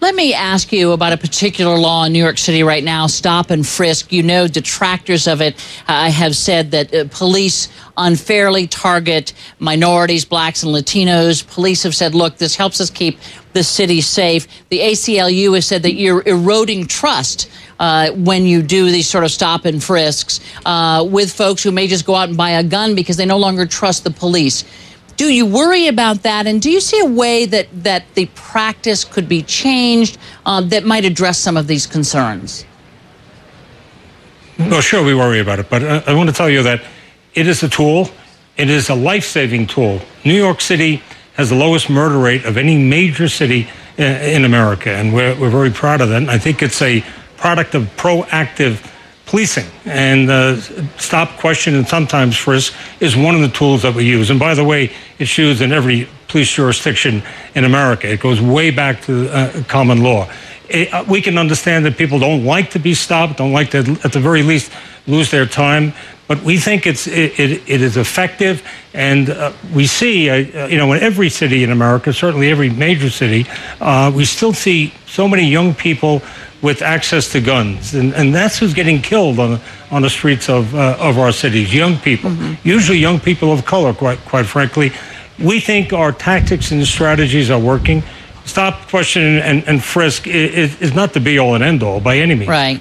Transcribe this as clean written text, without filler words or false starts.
Let me ask you about a particular law in New York City right now, stop and frisk. You know, detractors of it have said that police unfairly target minorities, blacks and Latinos. Police have said, look, this helps us keep the city safe. The ACLU has said that you're eroding trust when you do these sort of stop and frisks with folks who may just go out and buy a gun because they no longer trust the police. Do you worry about that? And do you see a way that the practice could be changed that might address some of these concerns? Well, sure, we worry about it. But I want to tell you that it is a tool. It is a life-saving tool. New York City has the lowest murder rate of any major city in America, and we're very proud of that. And I think it's a product of proactive policing, and stop, question, and sometimes frisk is one of the tools that we use. And by the way, it's used in every police jurisdiction in America. It goes way back to common law. We can understand that people don't like to be stopped, don't like to, at the very least, lose their time. But we think it is effective, and we see, in every city in America, certainly every major city, we still see so many young people with access to guns, and that's who's getting killed on the streets of our cities. Young people, usually young people of color. Quite frankly, we think our tactics and strategies are working. Stop, question, and frisk is not the be all and end all by any means. Right.